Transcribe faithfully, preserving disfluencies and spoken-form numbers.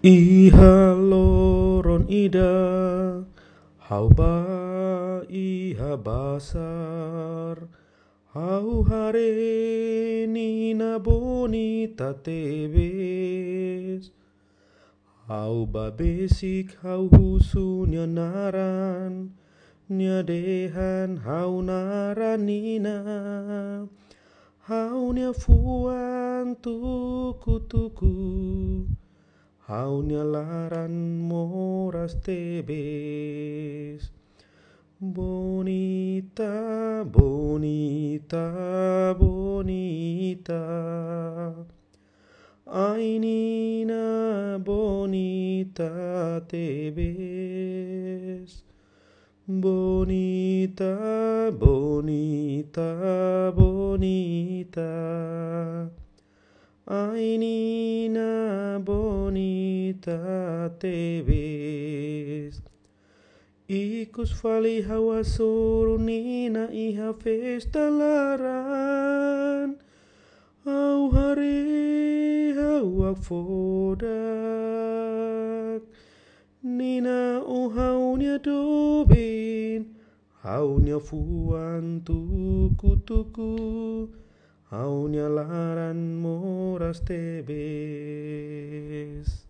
Iha loron ida, hau ba iha basar, hau hare nina bonita tebes, hau ba besik hau husunya naran, nya dehan hau naran nina, hau nya fuan tuku tuku. Hau laran moras tebes. Bonita, bonita, bonita. Ay nina bonita tebes. Bonita, bonita, bonita. Ay nina bonita tebes. Ikus fali hawa suru nina iha festa laran. Au hari hawak fodak. Nina o haunya dobin. Haunya fuan tuku tuku. Haunya laran moras tebes.